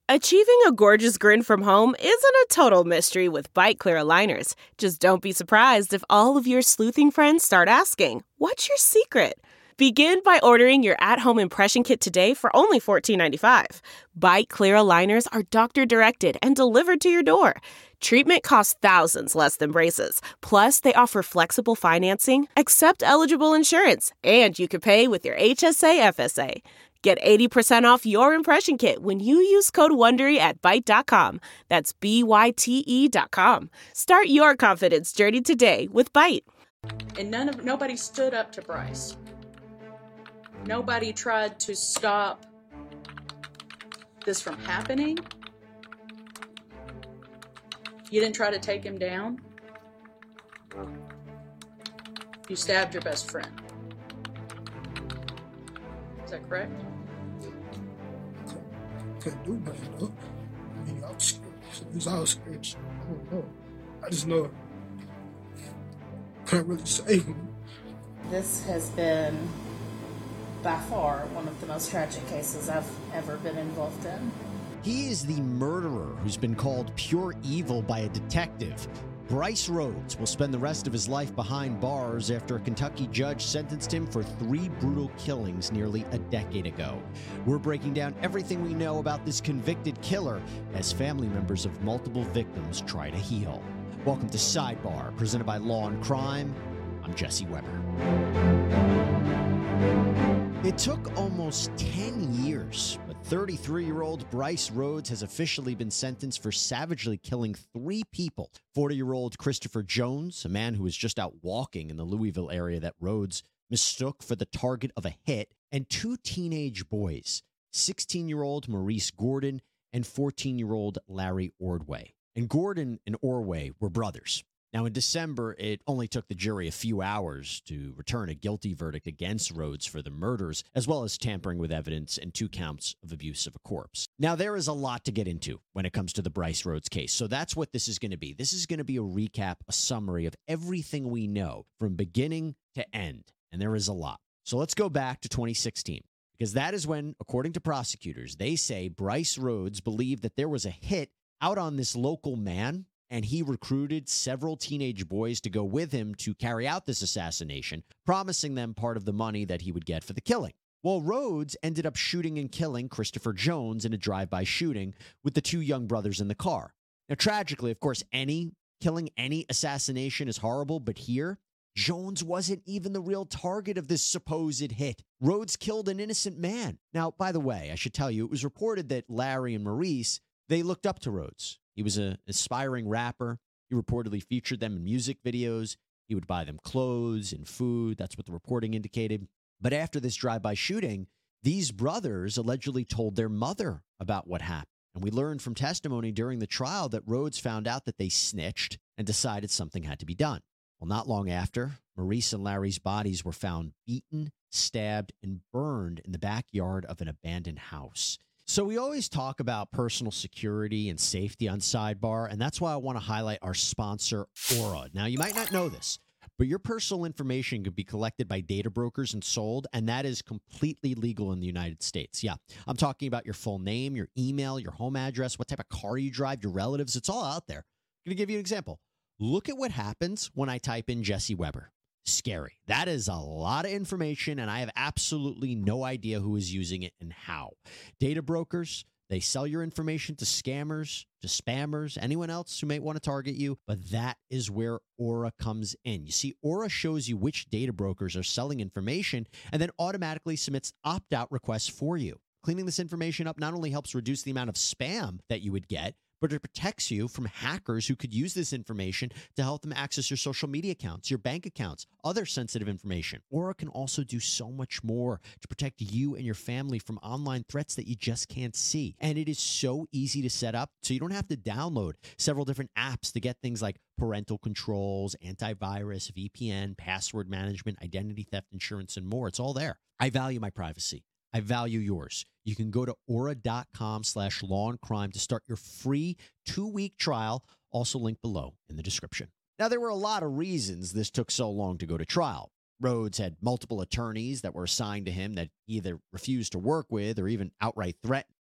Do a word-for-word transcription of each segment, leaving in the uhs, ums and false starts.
Achieving a gorgeous grin from home isn't a total mystery with Byte Clear aligners. Just don't be surprised if all of your sleuthing friends start asking, "What's your secret?" Begin by ordering your at-home impression kit today for only fourteen ninety-five. Byte Clear aligners are doctor-directed and delivered to your door. Treatment costs thousands less than braces. Plus, they offer flexible financing, accept eligible insurance, and you can pay with your H S A F S A. Get eighty percent off your impression kit when you use code WONDERY at Byte dot com. That's B Y T E dot com. Start your confidence journey today with Byte. And none of nobody stood up to Bryce. Nobody tried to stop this from happening. You didn't try to take him down. You stabbed your best friend. Is that correct? Couldn't do nothing though. I mean, I was scared. It was all scared. I don't know. I just know I couldn't really save him. This has been by far one of the most tragic cases I've ever been involved in. He is the murderer who's been called pure evil by a detective. Bryce Rhodes will spend the rest of his life behind bars after a Kentucky judge sentenced him for three brutal killings nearly a decade ago. We're breaking down everything we know about this convicted killer as family members of multiple victims try to heal. Welcome to Sidebar, presented by Law and Crime. I'm Jesse Weber. It took almost ten years, but thirty-three-year-old Bryce Rhodes has officially been sentenced for savagely killing three people. forty-year-old Christopher Jones, a man who was just out walking in the Louisville area that Rhodes mistook for the target of a hit, and two teenage boys, sixteen-year-old Maurice Gordon and fourteen-year-old Larry Ordway. And Gordon and Ordway were brothers. Now, in December, it only took the jury a few hours to return a guilty verdict against Rhodes for the murders, as well as tampering with evidence and two counts of abuse of a corpse. Now, there is a lot to get into when it comes to the Bryce Rhodes case, so that's what this is going to be. This is going to be a recap, a summary of everything we know from beginning to end, and there is a lot. So let's go back to twenty sixteen, because that is when, according to prosecutors, they say Bryce Rhodes believed that there was a hit out on this local man, and he recruited several teenage boys to go with him to carry out this assassination, promising them part of the money that he would get for the killing. Well, Rhodes ended up shooting and killing Christopher Jones in a drive-by shooting with the two young brothers in the car. Now, tragically, of course, any killing, any assassination is horrible, but here, Jones wasn't even the real target of this supposed hit. Rhodes killed an innocent man. Now, by the way, I should tell you, it was reported that Larry and Maurice, they looked up to Rhodes. He was an aspiring rapper. He reportedly featured them in music videos. He would buy them clothes and food. That's what the reporting indicated. But after this drive-by shooting, these brothers allegedly told their mother about what happened. And we learned from testimony during the trial that Rhodes found out that they snitched and decided something had to be done. Well, not long after, Maurice and Larry's bodies were found beaten, stabbed, and burned in the backyard of an abandoned house. So we always talk about personal security and safety on Sidebar, and that's why I want to highlight our sponsor, Aura. Now, you might not know this, but your personal information could be collected by data brokers and sold, and that is completely legal in the United States. Yeah, I'm talking about your full name, your email, your home address, what type of car you drive, your relatives. It's all out there. I'm going to give you an example. Look at what happens when I type in Jesse Weber. Scary. That is a lot of information, and I have absolutely no idea who is using it and how. Data brokers, they sell your information to scammers, to spammers, anyone else who may want to target you, but that is where Aura comes in. You see, Aura shows you which data brokers are selling information and then automatically submits opt-out requests for you. Cleaning this information up not only helps reduce the amount of spam that you would get, but it protects you from hackers who could use this information to help them access your social media accounts, your bank accounts, other sensitive information. Aura can also do so much more to protect you and your family from online threats that you just can't see. And it is so easy to set up, so you don't have to download several different apps to get things like parental controls, antivirus, V P N, password management, identity theft insurance, and more. It's all there. I value my privacy. I value yours. You can go to aura.com slash law and crime to start your free two-week trial, also linked below in the description. Now, there were a lot of reasons this took so long to go to trial. Rhodes had multiple attorneys that were assigned to him that he either refused to work with or even outright threatened.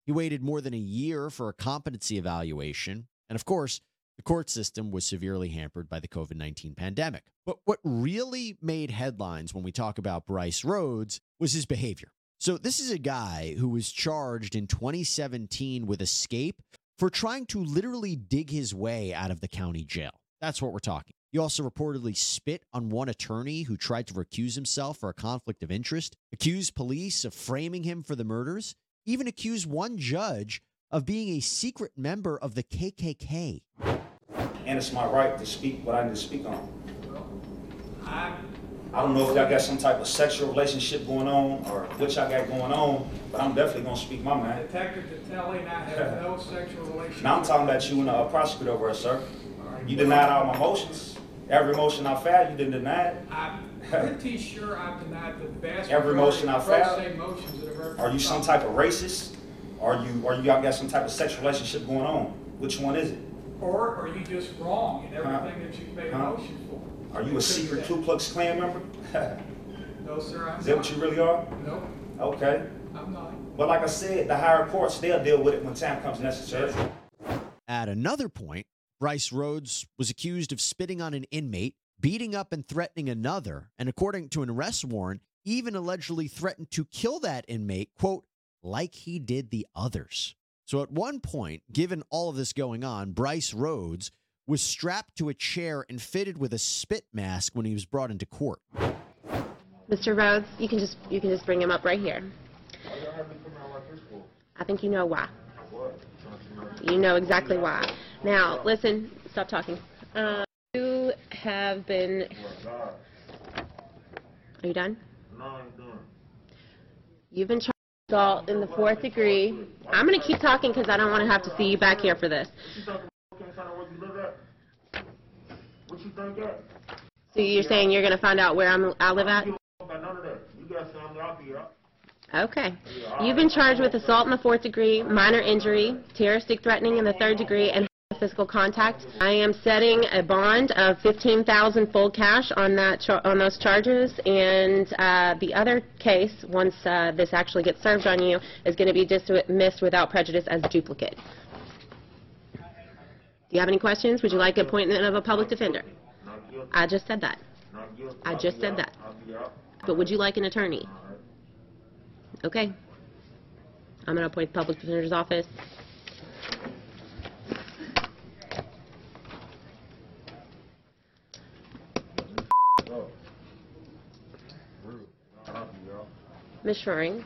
He waited more than a year for a competency evaluation. And of course, the court system was severely hampered by the COVID nineteen pandemic. But what really made headlines when we talk about Bryce Rhodes was his behavior. So this is a guy who was charged in twenty seventeen with escape for trying to literally dig his way out of the county jail. That's what we're talking. He also reportedly spit on one attorney who tried to recuse himself for a conflict of interest, accused police of framing him for the murders, even accused one judge of being a secret member of the K K K. And it's my right to speak what I need to speak on. I I don't know if y'all got some type of sexual relationship going on or what y'all got going on, but I'm definitely gonna speak my mind. Detective Tatelli, I have no sexual relationship. Now I'm talking about you and the prosecutor over there, sir. You denied all my motions. Every motion I filed, you didn't deny it. I'm pretty sure I've denied the vast Every motion I majority of filed? pro se motions that have ever Are you some type of racist? Are you, or you y'all got some type of sexual relationship going on? Which one is it? Or are you just wrong in everything Huh? that you've made a Huh? motion for? Are you a Could secret be Ku that. Klux Klan member? No, sir, I'm Is that not. what you really are? Nope, Okay. I'm not. But like I said, the higher courts, they'll deal with it when time comes necessary. At another point, Bryce Rhodes was accused of spitting on an inmate, beating up and threatening another, and according to an arrest warrant, even allegedly threatened to kill that inmate, quote, like he did the others. So at one point, given all of this going on, Bryce Rhodes was strapped to a chair and fitted with a spit mask when he was brought into court. Mister Rhodes, you can just you can just bring him up right here. I think you know why. You know exactly why. Now, listen, stop talking. Uh, you have been... Are you done? No, I'm done. You've been charged with assault in the fourth degree. I'm going to keep talking because I don't want to have to see you back here for this. What you talking about? Can't find out where you live at? What you think at? So you're saying you're going to find out where I'm, I live at? You don't got none of that. You got something out here. Okay. You've been charged with assault in the fourth degree, minor injury, terroristic threatening in the third degree, and physical contact. I am setting a bond of fifteen thousand dollars full cash on that char- on those charges, and uh, the other case, once uh, this actually gets served on you, is going to be dismissed without prejudice as duplicate. Do you have any questions? Would you like an appointment of a public defender? Not guilty. I just said that. Not guilty. I I'll just be said out. that. I'll be out. But would you like an attorney? All right. Okay. I'm going to appoint the public defender's office. Go. Rude. I'll be out. Miz Schroering,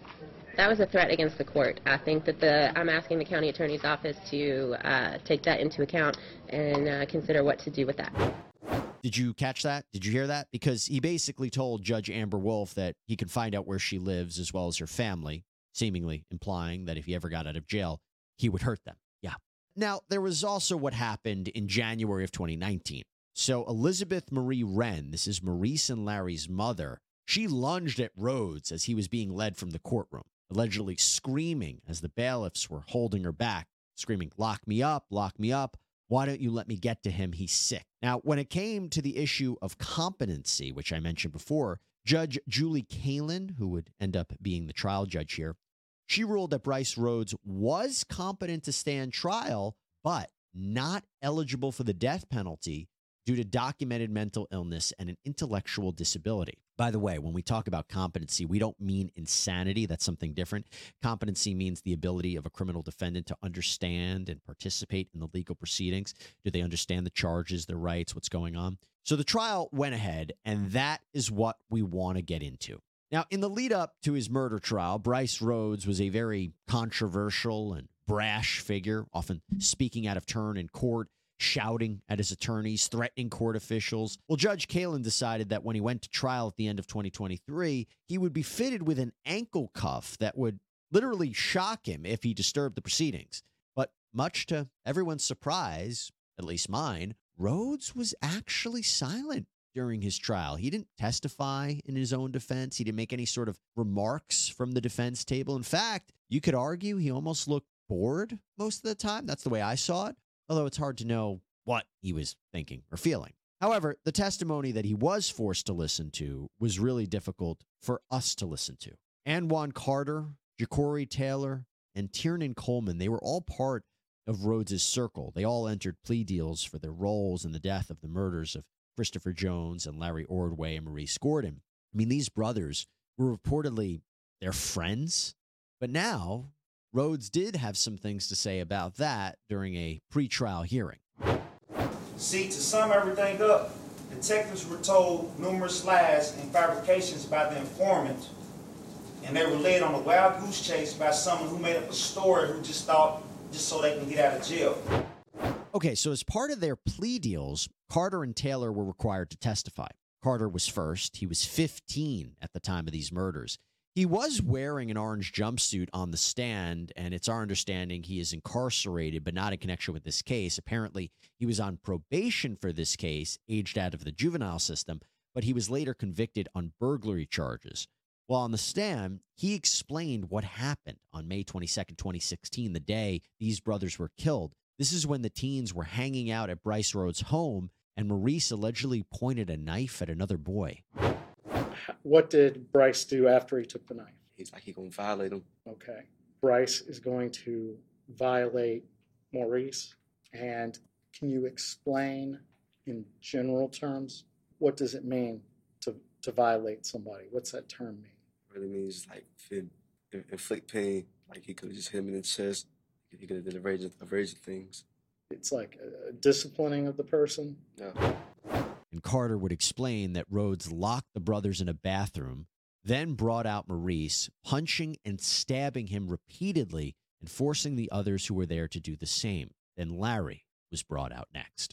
that was a threat against the court. I think that the I'm asking the county attorney's office to uh, take that into account and uh, consider what to do with that. Did you catch that? Did you hear that? Because he basically told Judge Amber Wolf that he could find out where she lives as well as her family, seemingly implying that if he ever got out of jail, he would hurt them. Yeah. Now, there was also what happened in January of twenty nineteen. So Elizabeth Marie Wren, this is Maurice and Larry's mother, she lunged at Rhodes as he was being led from the courtroom, allegedly screaming as the bailiffs were holding her back, screaming, "Lock me up, lock me up. Why don't you let me get to him? He's sick." Now, when it came to the issue of competency, which I mentioned before, Judge Julie Kalin, who would end up being the trial judge here, she ruled that Bryce Rhodes was competent to stand trial, but not eligible for the death penalty due to documented mental illness and an intellectual disability. By the way, when we talk about competency, we don't mean insanity. That's something different. Competency means the ability of a criminal defendant to understand and participate in the legal proceedings. Do they understand the charges, their rights, what's going on? So the trial went ahead, and that is what we want to get into. Now, in the lead up to his murder trial, Bryce Rhodes was a very controversial and brash figure, often speaking out of turn in court, shouting at his attorneys, threatening court officials. Well, Judge Kalin decided that when he went to trial at the end of twenty twenty-three, he would be fitted with an ankle cuff that would literally shock him if he disturbed the proceedings. But much to everyone's surprise, at least mine, Rhodes was actually silent during his trial. He didn't testify in his own defense. He didn't make any sort of remarks from the defense table. In fact, you could argue he almost looked bored most of the time. That's the way I saw it. Although it's hard to know what he was thinking or feeling. However, the testimony that he was forced to listen to was really difficult for us to listen to. Anwan Carter, Ja'Cory Taylor, and Tiernan Coleman, they were all part of Rhodes's circle. They all entered plea deals for their roles in the death of the murders of Christopher Jones and Larry Ordway and Maurice Gordon. I mean, these brothers were reportedly their friends, but now Rhodes did have some things to say about that during a pretrial hearing. See, to sum everything up, detectives were told numerous lies and fabrications by the informant, and they were led on a wild goose chase by someone who made up a story who just thought, just so they can get out of jail. Okay, so as part of their plea deals, Carter and Taylor were required to testify. Carter was first. He was fifteen at the time of these murders. He was wearing an orange jumpsuit on the stand, and it's our understanding he is incarcerated, but not in connection with this case. Apparently, he was on probation for this case, aged out of the juvenile system, but he was later convicted on burglary charges. While on the stand, he explained what happened on May twenty-second, twenty sixteen, the day these brothers were killed. This is when the teens were hanging out at Bryce Rhodes' home, and Maurice allegedly pointed a knife at another boy. What did Bryce do after he took the knife? He's like, he gonna violate him. Okay. Bryce is going to violate Maurice. And can you explain in general terms, what does it mean to, to violate somebody? What's that term mean? It really means like if it inflict pain, like he could have just hit him in the chest. He could have did a range of, a range of things. It's like a disciplining of the person? Yeah. And Carter would explain that Rhodes locked the brothers in a bathroom, then brought out Maurice, punching and stabbing him repeatedly and forcing the others who were there to do the same. Then Larry was brought out next.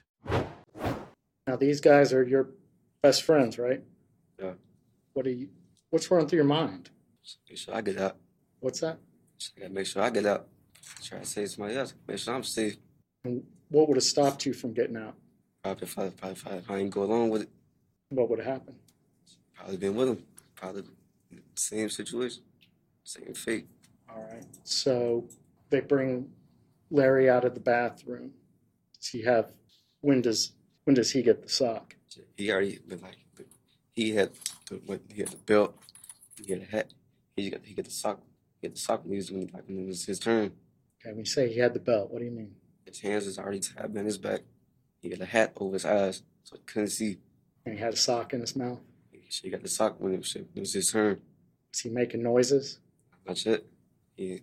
Now, these guys are your best friends, right? Yeah. What are you, what's running through your mind? Make sure I get out. What's that? I gotta make sure I get out. Try to save somebody else. Make sure I'm safe. And what would have stopped you from getting out? Probably if I, probably if I, if I didn't go along with it. What would have happened? Probably been with him. Probably same situation, same fate. All right. So they bring Larry out of the bathroom. Does he have? When does when does he get the sock? He already been like he had the, he had the belt, he had a hat. He got he got the sock. He had the sock when he was when, like, when it was his turn. Okay. When you say he had the belt, what do you mean? His hands was already tied behind his back. He had a hat over his eyes, so he couldn't see. And he had a sock in his mouth. He got the sock when it was, when it was his turn. Was he making noises? Not yet. He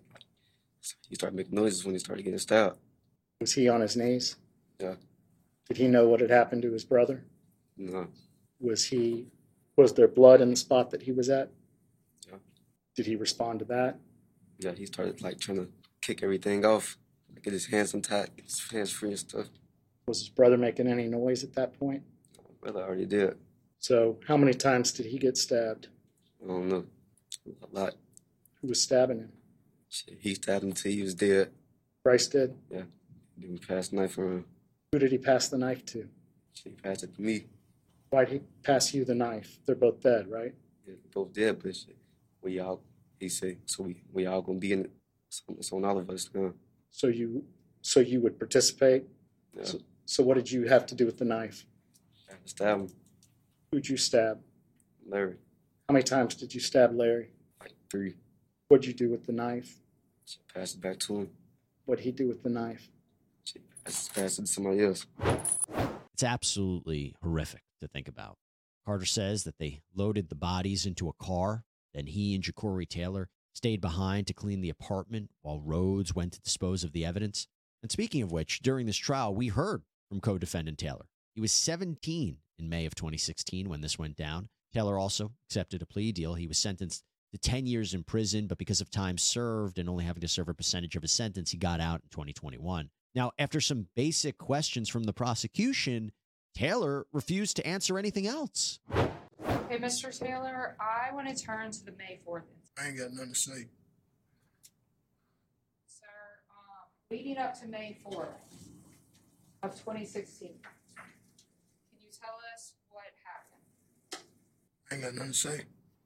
he started making noises when he started getting stabbed. Was he on his knees? Yeah. Did he know what had happened to his brother? No. Was he? Was there blood in the spot that he was at? Yeah. Did he respond to that? Yeah. He started like trying to kick everything off, get his hands untied, get his hands free and stuff. Was his brother making any noise at that point? My brother already did. So how many times did he get stabbed? I don't know. A lot. Who was stabbing him? He stabbed him until he was dead. Bryce did? Yeah. Then we passed the knife around. Who did he pass the knife to? He passed it to me. Why'd he pass you the knife? They're both dead, right? Yeah, both dead, but we all, he said, so we, we all gonna be in it. So it's on all of us now. So you, so you would participate? Yeah. So, so what did you have to do with the knife? I had to stab him. Who'd you stab? Larry. How many times did you stab Larry? Like three. What'd you do with the knife? She passed it back to him. What'd he do with the knife? She passed it to somebody else. It's absolutely horrific to think about. Carter says that they loaded the bodies into a car, then he and Ja'Cory Taylor stayed behind to clean the apartment while Rhodes went to dispose of the evidence. And speaking of which, during this trial, we heard from co-defendant Taylor. He was seventeen in May of twenty sixteen when this went down. Taylor also accepted a plea deal. He was sentenced to ten years in prison, but because of time served and only having to serve a percentage of his sentence, he got out in twenty twenty-one. Now, after some basic questions from the prosecution, Taylor refused to answer anything else. Okay, Mister Taylor, I want to turn to the May fourth incident. I ain't got nothing to say. Sir, um, leading up to May fourth of twenty sixteen, can you tell us what happened? I ain't got nothing to say.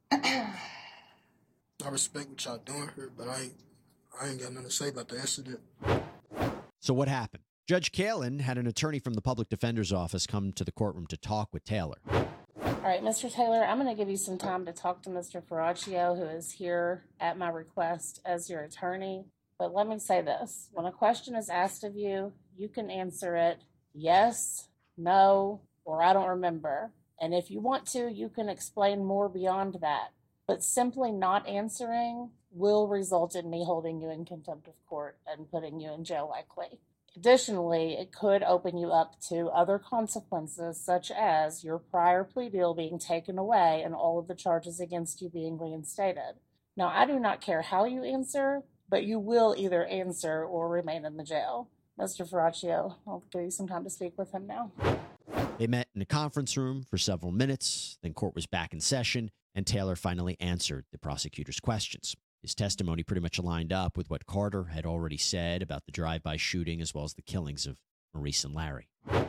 I respect what y'all doing here, but I ain't, I ain't got nothing to say about the incident. So what happened? Judge Kalin had an attorney from the public defender's office come to the courtroom to talk with Taylor. All right, Mister Taylor, I'm going to give you some time to talk to Mister Ferraccio, who is here at my request as your attorney. But let me say this. When a question is asked of you, you can answer it yes, no, or I don't remember. And if you want to, you can explain more beyond that. But simply not answering will result in me holding you in contempt of court and putting you in jail likely. Additionally, it could open you up to other consequences, such as your prior plea deal being taken away and all of the charges against you being reinstated. Now, I do not care how you answer, but you will either answer or remain in the jail. Mister Ferraccio, I'll give you some time to speak with him now. They met in a conference room for several minutes, then court was back in session, and Taylor finally answered the prosecutor's questions. His testimony pretty much aligned up with what Carter had already said about the drive-by shooting as well as the killings of Maurice and Larry.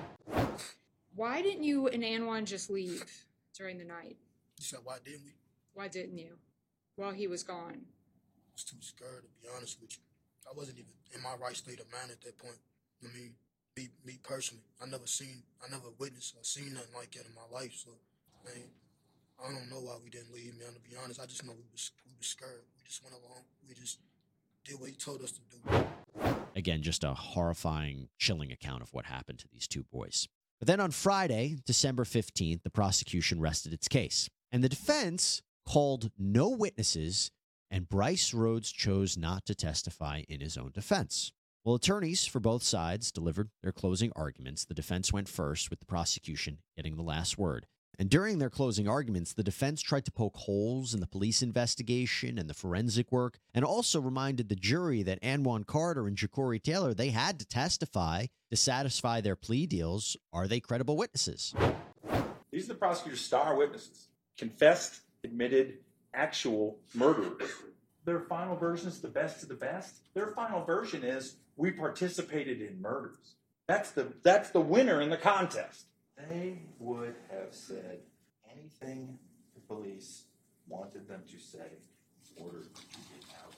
Why didn't you and Anwan just leave during the night? You said, why didn't we? Why didn't you? While he was gone. I was too scared, to be honest with you. I wasn't even in my right state of mind at that point. I mean, me, me personally, I never seen, I never witnessed or seen nothing like that in my life. So, man, I don't know why we didn't leave, man. To be honest, I just know we was, we was scared. We just went along. We just did what he told us to do. Again, just a horrifying, chilling account of what happened to these two boys. But then on Friday, December fifteenth, the prosecution rested its case. And the defense called no witnesses, and Bryce Rhodes chose not to testify in his own defense. Well, attorneys for both sides delivered their closing arguments. The defense went first, with the prosecution getting the last word. And during their closing arguments, the defense tried to poke holes in the police investigation and the forensic work, and also reminded the jury that Anwan Carter and Ja'Cory Taylor, they had to testify to satisfy their plea deals. Are they credible witnesses? These are the prosecutor's star witnesses. Confessed, admitted, actual murderers. Their final version is the best of the best. Their final version is, we participated in murders. That's the, that's the winner in the contest. They would have said anything the police wanted them to say in order to get out.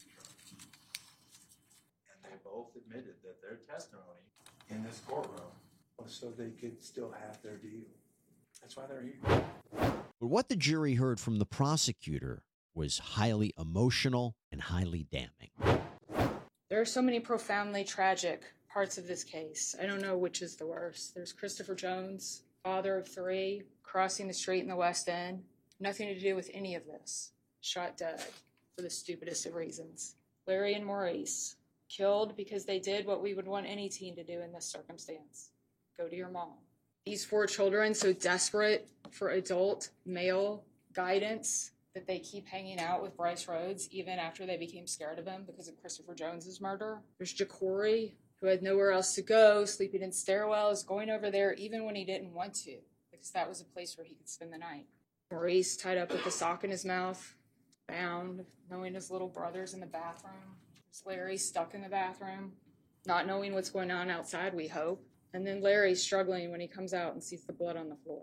And they both admitted that their testimony in this courtroom was so they could still have their deal. That's why they're here. But what the jury heard from the prosecutor was highly emotional and highly damning. There are so many profoundly tragic parts of this case. I don't know which is the worst. There's Christopher Jones, father of three, crossing the street in the West End. Nothing to do with any of this. Shot dead for the stupidest of reasons. Larry and Maurice, killed because they did what we would want any teen to do in this circumstance. Go to your mom. These four children, so desperate for adult male guidance that they keep hanging out with Bryce Rhodes even after they became scared of him because of Christopher Jones's murder. There's Ja'Cory, who had nowhere else to go, sleeping in stairwells, going over there even when he didn't want to, because that was a place where he could spend the night. Maurice tied up with a sock in his mouth, bound, knowing his little brother's in the bathroom. There's Larry stuck in the bathroom, not knowing what's going on outside, we hope. And then Larry struggling when he comes out and sees the blood on the floor.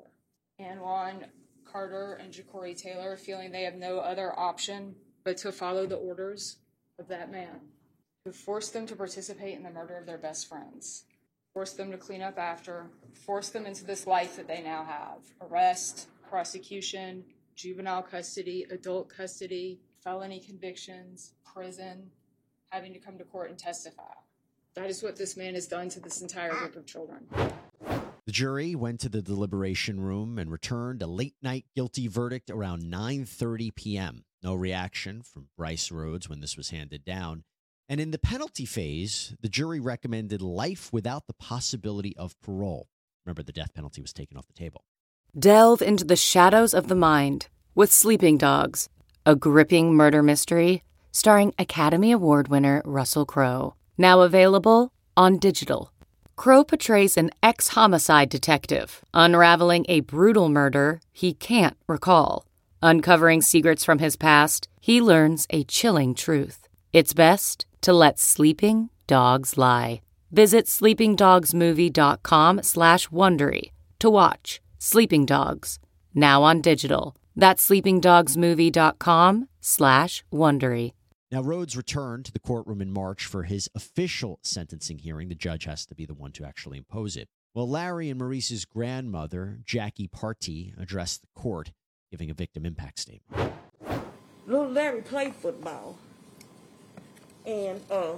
Anwan Carter and Ja'Cory Taylor feeling they have no other option but to follow the orders of that man who forced them to participate in the murder of their best friends, forced them to clean up after, forced them into this life that they now have. Arrest, prosecution, juvenile custody, adult custody, felony convictions, prison, having to come to court and testify. That is what this man has done to this entire group of children. The jury went to the deliberation room and returned a late-night guilty verdict around nine thirty p.m. No reaction from Bryce Rhodes when this was handed down. And in the penalty phase, the jury recommended life without the possibility of parole. Remember, the death penalty was taken off the table. Delve into the shadows of the mind with Sleeping Dogs, a gripping murder mystery starring Academy Award winner Russell Crowe. Now available on digital. Crowe portrays an ex-homicide detective unraveling a brutal murder he can't recall. Uncovering secrets from his past, he learns a chilling truth. It's best to let sleeping dogs lie. Visit sleepingdogsmovie.com slash Wondery to watch Sleeping Dogs, now on digital. That's sleepingdogsmovie.com slash Wondery. Now, Rhodes returned to the courtroom in March for his official sentencing hearing. The judge has to be the one to actually impose it. Well, Larry and Maurice's grandmother, Jackie Partee, addressed the court, giving a victim impact statement. Little Larry played football. And uh,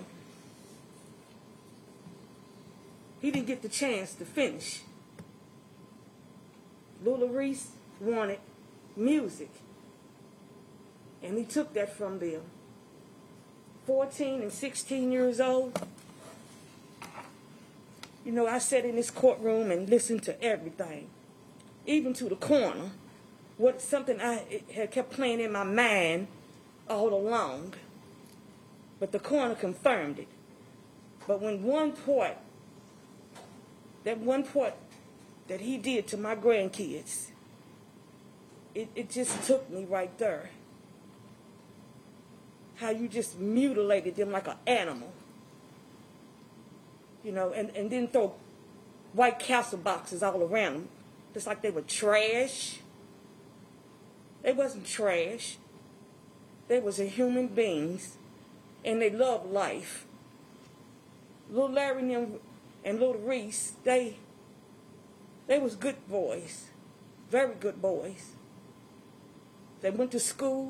he didn't get the chance to finish. Lula Reese wanted music, and he took that from them. fourteen and sixteen years old. You know, I sat in this courtroom and listened to everything, even to the coroner. What something I had kept playing in my mind all along, but the coroner confirmed it. But when one part, that one part that he did to my grandkids, it, it just took me right there. How you just mutilated them like an animal. You know, and, and then throw White Castle boxes all around them, just like they were trash. They wasn't trash. They was a human beings, and they loved life. Little Larry and, them, and Little Reese, they, they was good boys, very good boys. They went to school,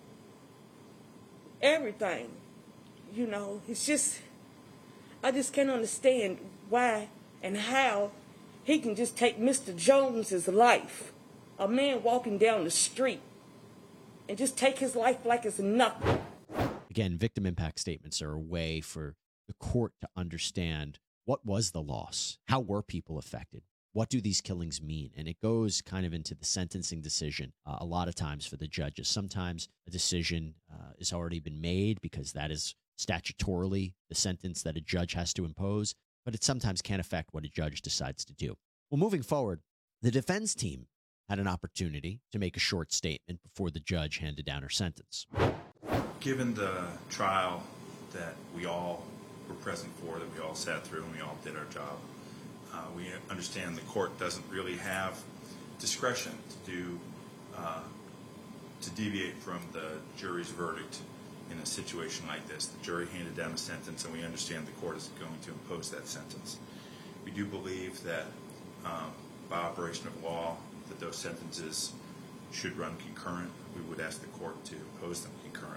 everything. You know, it's just, I just can't understand why and how he can just take Mister Jones's life, a man walking down the street, and just take his life like it's nothing. Again, victim impact statements are a way for the court to understand what was the loss, how were people affected, what do these killings mean? And it goes kind of into the sentencing decision uh, a lot of times for the judges. Sometimes a decision uh, has already been made because that is statutorily the sentence that a judge has to impose, but it sometimes can affect what a judge decides to do. Well, moving forward, the defense team had an opportunity to make a short statement before the judge handed down her sentence. Given the trial that we all were present for, that we all sat through and we all did our job, uh, we understand the court doesn't really have discretion to do uh, to deviate from the jury's verdict in a situation like this. The jury handed down a sentence, and we understand the court is going to impose that sentence. We do believe that um, by operation of law, that those sentences should run concurrent. We would ask the court to impose them concurrently.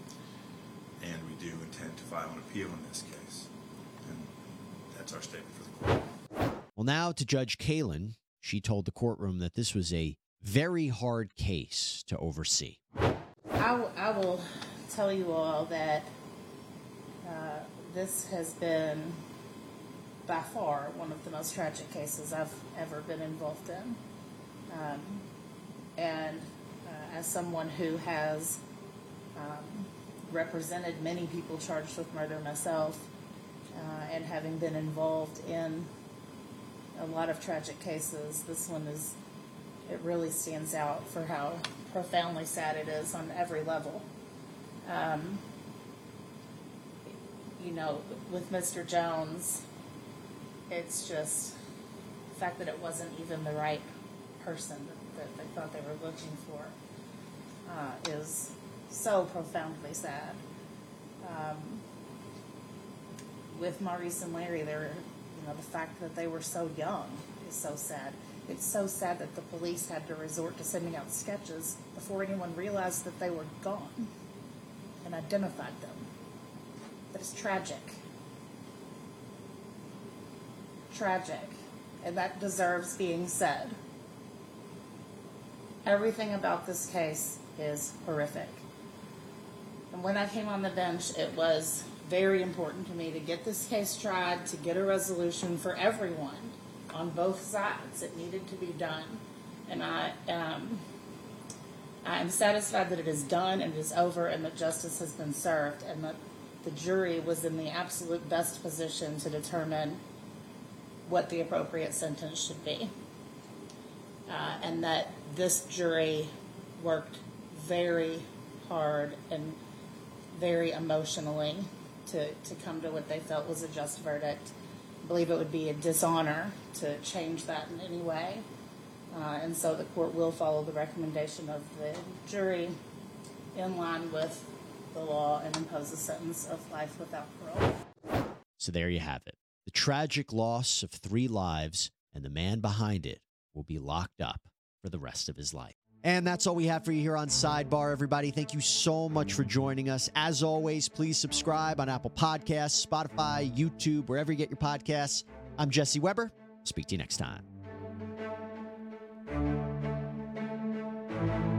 And we do intend to file an appeal in this case. And that's our statement for the court. Well, now to Judge Kalin, she told the courtroom that this was a very hard case to oversee. I, w- I will tell you all that uh, this has been by far one of the most tragic cases I've ever been involved in. Um, and uh, as someone who has um, represented many people charged with murder myself, uh, and having been involved in a lot of tragic cases, this one is, it really stands out for how profoundly sad it is on every level. Um, you know, with Mister Jones, it's just the fact that it wasn't even the right person that, that they thought they were looking for uh, is so profoundly sad. Um, with Maurice and Larry, they're, you know, the fact that they were so young is so sad. It's so sad that the police had to resort to sending out sketches before anyone realized that they were gone and identified them. That is tragic. Tragic. And that deserves being said. Everything about this case is horrific. And when I came on the bench, it was very important to me to get this case tried, to get a resolution for everyone on both sides. It needed to be done. And I um, I am satisfied that it is done and it is over and that justice has been served and that the jury was in the absolute best position to determine what the appropriate sentence should be. Uh, and that this jury worked very hard and very emotionally to, to come to what they felt was a just verdict. I believe it would be a dishonor to change that in any way. Uh, and so the court will follow the recommendation of the jury in line with the law and impose a sentence of life without parole. So there you have it. The tragic loss of three lives, and the man behind it will be locked up for the rest of his life. And that's all we have for you here on Sidebar, everybody. Thank you so much for joining us. As always, please subscribe on Apple Podcasts, Spotify, YouTube, wherever you get your podcasts. I'm Jesse Weber. Speak to you next time.